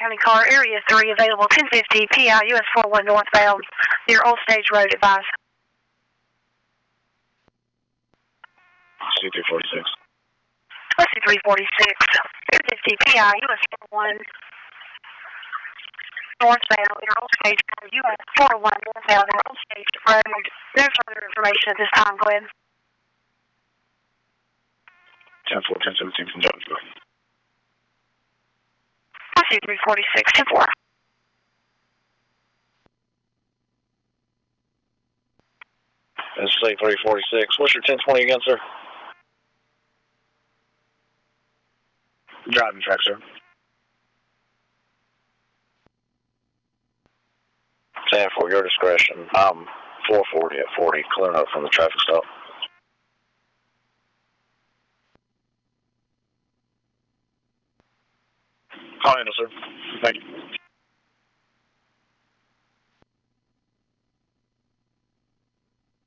County car, Area 3, available 1050 PI US 41 northbound near Old Stage Road, advise. C346. Let's see, 346. 1050 PI US 41 northbound near Old Stage Road, US 41 northbound near Old Stage Road. No further information at this time, go ahead. 10-4, 10-17 from Jonesboro. Let's see, 346, 10-4. Let's say 346. What's your 1020 again, sir? Driving track, sir. 10 for your discretion. I'm 440 at 40, clearing up from the traffic stop. I'll handle, sir. Thank you.